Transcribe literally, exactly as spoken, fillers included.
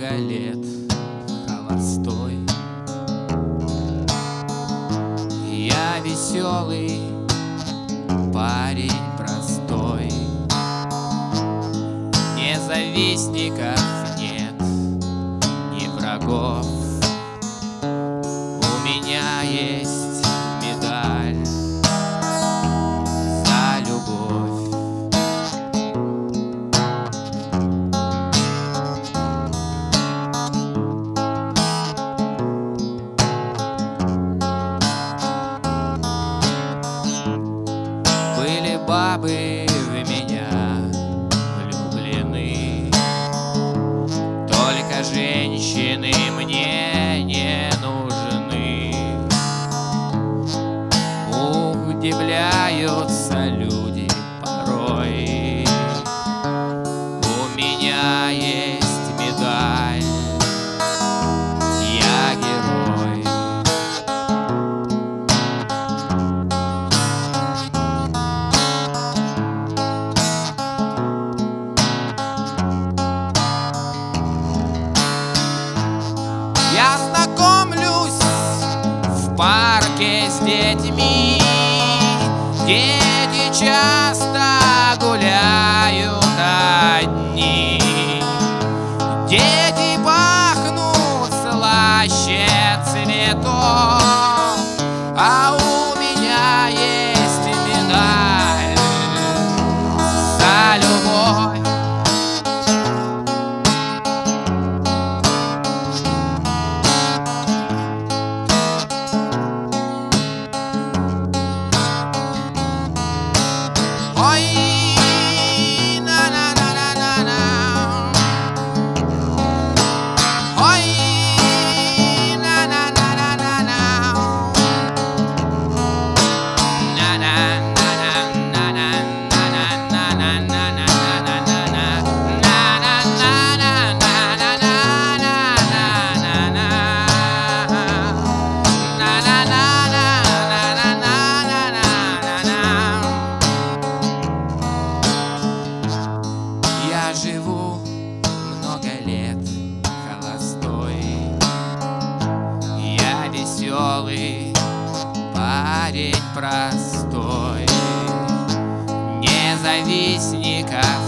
много лет холостой. Я веселый парень простой. Ни завистников нет, ни врагов. У меня есть медаль за любовь. Были бабы в меня влюблены, только женщины мне не нужны. Удивляются люди порой. У меня есть медаль, я герой. Я знакомлюсь в парке с детьми. Дети часто гуляют одни. Дети пахнут слаще цветов, а у меня есть медаль за любовь. Я живу много лет холостой. Я веселый парень простой. Ни завистников